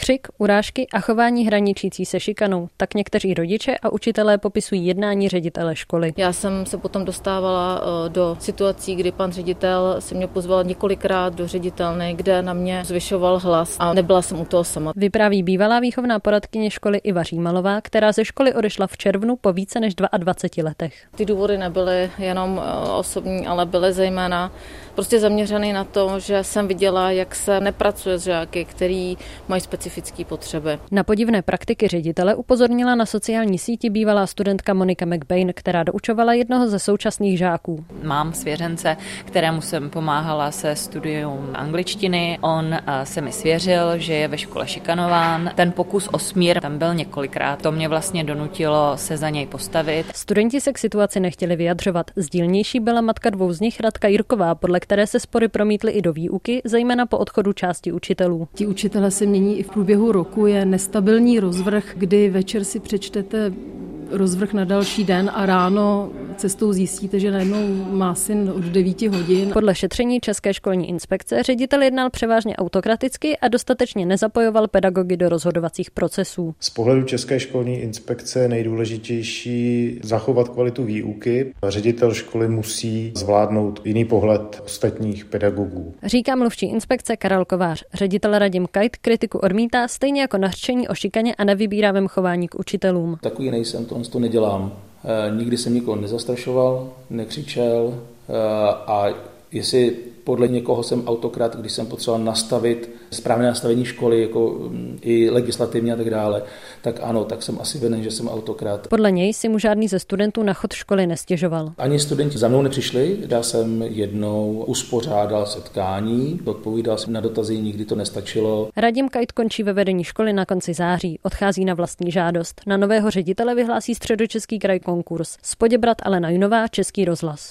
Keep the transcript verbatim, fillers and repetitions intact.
Křik, urážky a chování hraničící se šikanou. Tak někteří rodiče a učitelé popisují jednání ředitele školy. Já jsem se potom dostávala do situací, kdy pan ředitel se mě pozval několikrát do ředitelny, kde na mě zvyšoval hlas a nebyla jsem u toho sama. Vypráví bývalá výchovná poradkyně školy Iva Římalová, která ze školy odešla v červnu po více než dvaceti dvou letech. Ty důvody nebyly jenom osobní, ale byly zejména prostě zaměřeny na to, že jsem viděla, jak se nepracuje s žáky, který mají specifické potřeby. Na podivné praktiky ředitele upozornila na sociální síti bývalá studentka Monika McBain, která doučovala jednoho ze současných žáků. Mám svěřence, kterému jsem pomáhala se studium angličtiny. On se mi svěřil, že je ve škole šikanován. Ten pokus o smír tam byl několikrát. To mě vlastně donutilo se za něj postavit. Studenti se k situaci nechtěli vyjadřovat. Sdílnější byla matka dvou z nich, Radka Jirková, podle které se spory promítly i do výuky, zejména po odchodu části učitelů. Ti učitelé se mění i v průběhu roku, je nestabilní rozvrh, kdy večer si přečtete rozvrh na další den a ráno cestou zjistíte, že najednou má syn od devíti hodin. Podle šetření České školní inspekce ředitel jednal převážně autokraticky a dostatečně nezapojoval pedagogy do rozhodovacích procesů. Z pohledu České školní inspekce je nejdůležitější zachovat kvalitu výuky. Ředitel školy musí zvládnout jiný pohled ostatních pedagogů. Říká mluvčí inspekce Karel Kovář. Ředitel Radim Kajt kritiku odmítá, stejně jako nařčení o šikaně a nevybíravém chování k učitelům. Takový nejsem, to, to nedělám. E, nikdy jsem nikoho nezastrašoval, nekřičel e, a jestli podle někoho jsem autokrat, když jsem potřeboval nastavit správné nastavení školy, jako i legislativně a tak dále, tak ano, tak jsem asi vinen, že jsem autokrat. Podle něj si mu žádný ze studentů na chod školy nestěžoval. Ani studenti za mnou nepřišli, já jsem jednou uspořádal setkání, odpovídal jsem na dotazy, nikdy to nestačilo. Radim Kajt končí ve vedení školy na konci září, odchází na vlastní žádost. Na nového ředitele vyhlásí Středočeský kraj konkurs. Z Poděbrad Alena Junová, Český rozhlas.